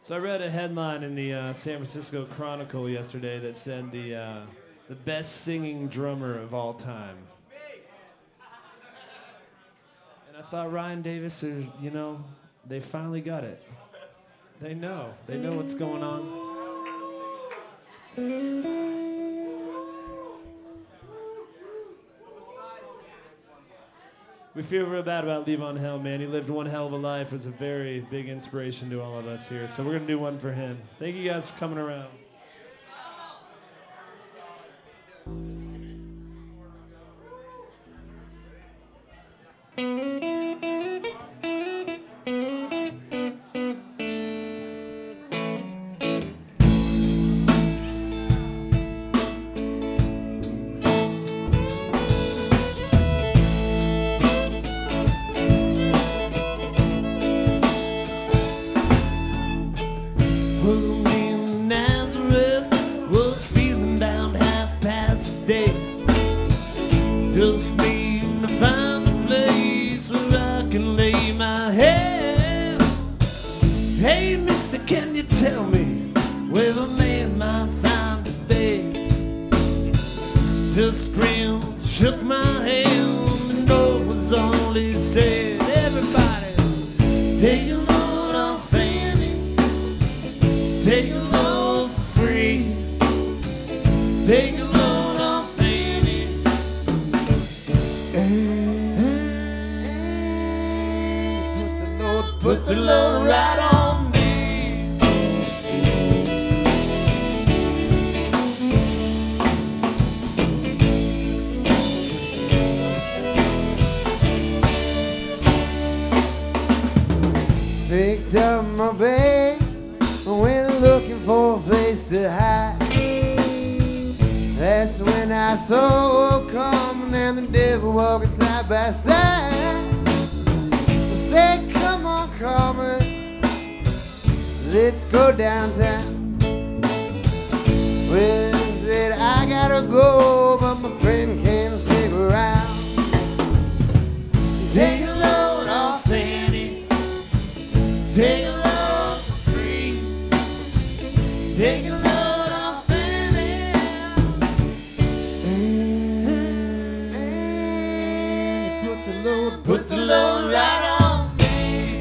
So I read a headline in the San Francisco Chronicle yesterday that said the best singing drummer of all time. And I thought Ryan Davis is, you know, they finally got it. They know what's going on. We feel real bad about Levon Helm, man. He lived one hell of a life. Was a very big inspiration to all of us here. So we're going to do one for him. Thank you guys for coming around. Just need to find a place where I can lay my head. Hey, mister, can you tell me where a man might find a bed? Just grinned, shook my hand, and no was all he said. Everybody, take a load off Fanny, take a load for free, take a load off Fanny. Put the load right on me. Picked up my bag, went looking for a place to hide. That's when I saw her coming and the devil walking side by side. I said, come on, Carmen, let's go downtown. Well, I said, I gotta go, but my friend can't stick around. Take a load off Fanny, take a load for free, take a load off Fanny. And put the load right on me.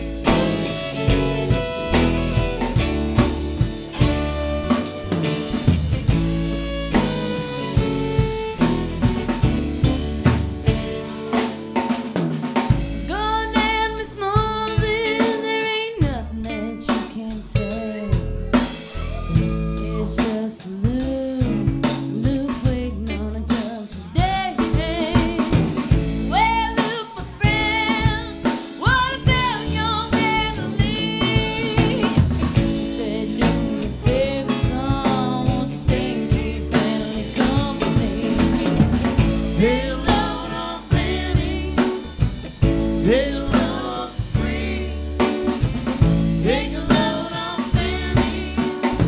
Go down, Miss Moses, there ain't nothing that you can say. It's just Luke's waiting on a job today. Well, Luke, my friend, what about your melody? You said, do me a favorite song, won't you sing, keep family company? Take a load off Fanny, take a load for free, take a load off Fanny.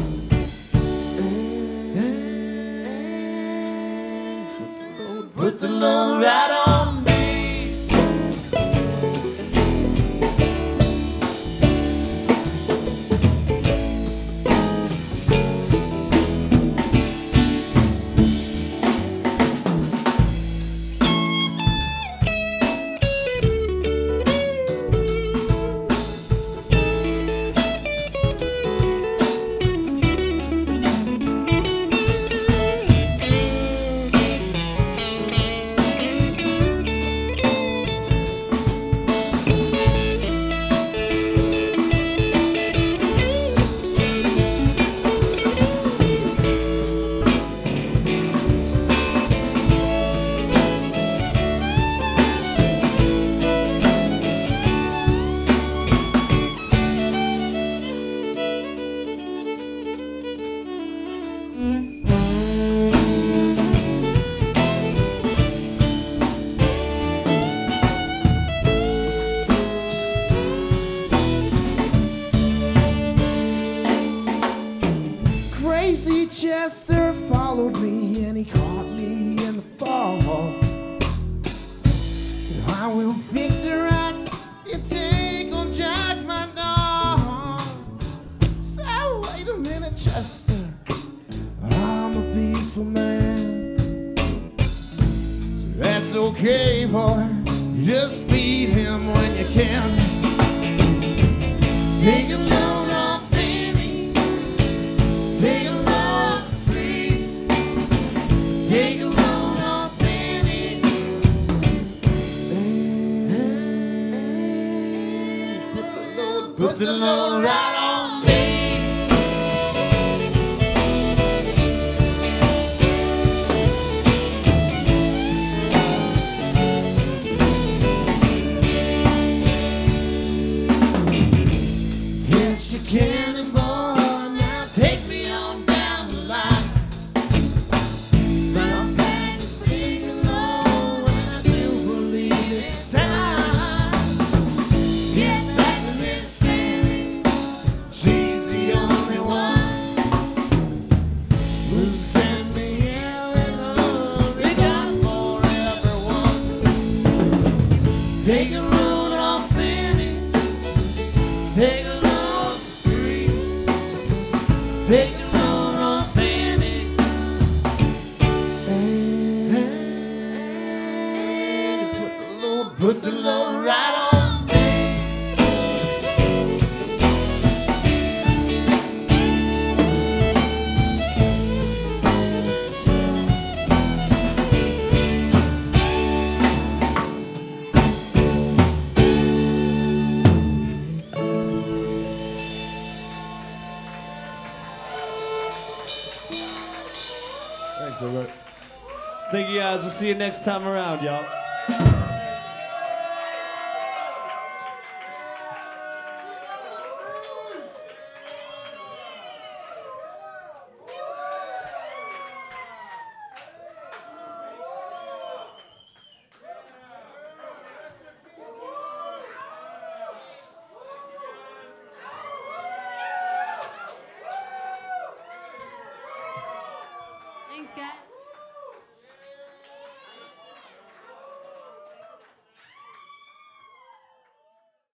Put the load right on me. Crazy Chester followed me and he caught me in the fall. Said, I will fix it right. You take on Jack, my dog. Said, okay, boy. Just feed him when you can. Take a loan off Fanny. Take a loan for free. Take a loan off Fanny. Put the load right on me. Cannonball, now take me on down the line. But I'm back to sing along when I do believe it's time. Get back to Miss Fanny. She's the only one who sent me here with her regards for everyone. Take a load off Fanny. Take a take a load off Fanny. Put the load right on me. Thanks, Robert. Thank you guys. We'll see you next time around, y'all. Thanks, guys.